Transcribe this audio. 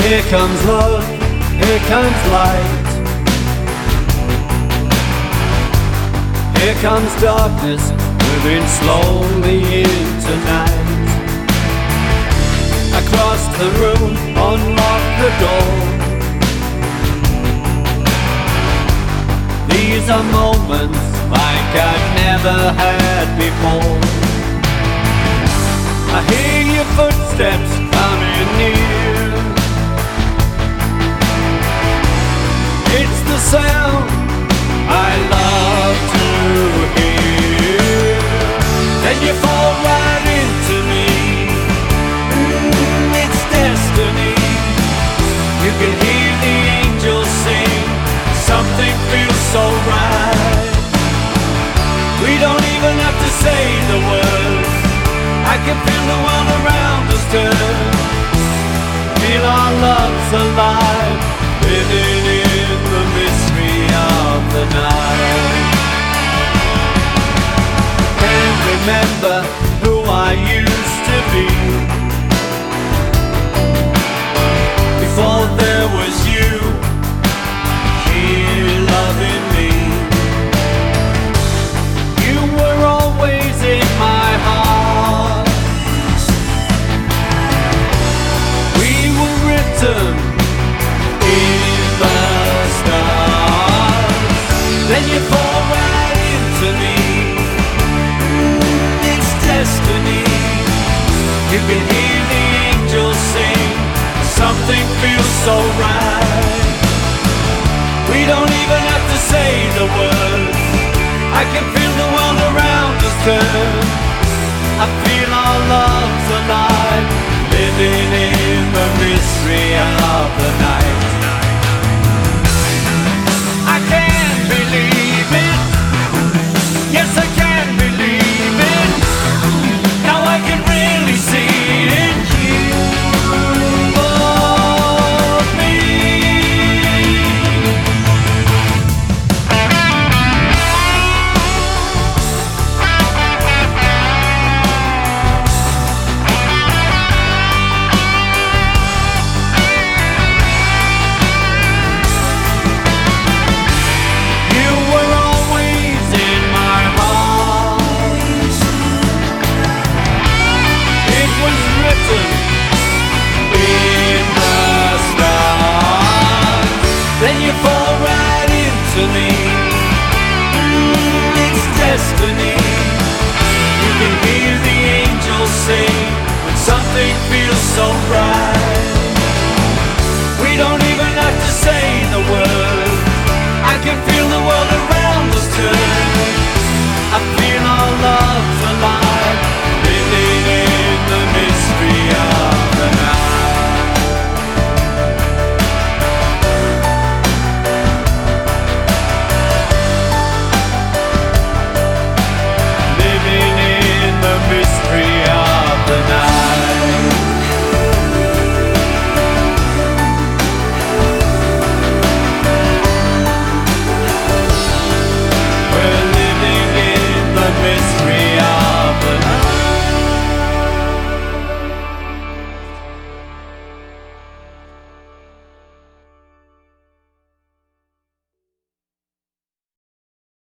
Here comes love, here comes light. Here comes darkness, moving slowly into night. Across the room, unlock the door. These are moments like I've never had before. I hear your footsteps coming near. It's the sound I love to hear. Then you fall right into me. It's destiny. You can hear the angels sing. Something feels so right. We don't even have to say the words. I can feel the world around us turn. Feel our love's alive, living in the mystery of the night. Can't remember who I used to be before there was you here loving me. You were always in my heart. We were written in the stars. Then you fall right into me. It's destiny. You can hear the angels sing. Something feels so right. We don't even have to say the words. I can feel the world around us turn. I feel our love's alive, living